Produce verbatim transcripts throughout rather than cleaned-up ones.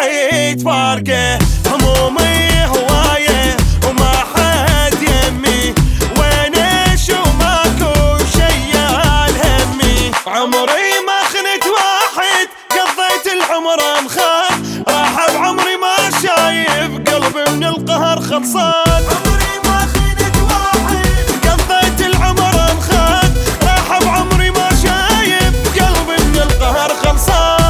روحي تفارقه، همومي هوايه وما حد يمي، وينش وماكو شي همي. عمري ما خنت واحد، قضيت العمر مخاف، راح بعمري ما شايف قلبي من القهر خلصان. عمري ما خنت واحد، قضيت العمر مخاف، راح بعمري ما شايف قلبي من القهر خلصان.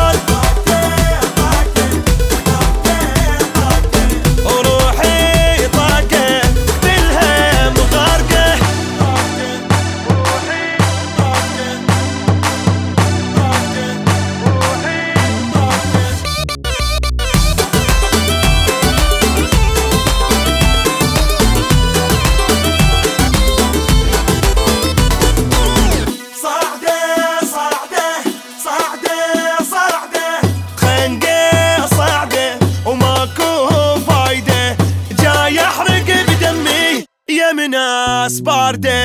وروحي طاقة بالهم غارقة، روحي طاقة طاقة روحي طاقة. صعدة صعدة صعدة صعدة، خنقة صعدة وماكو فايدة، جاي احرق بدمي يا مناس باردة.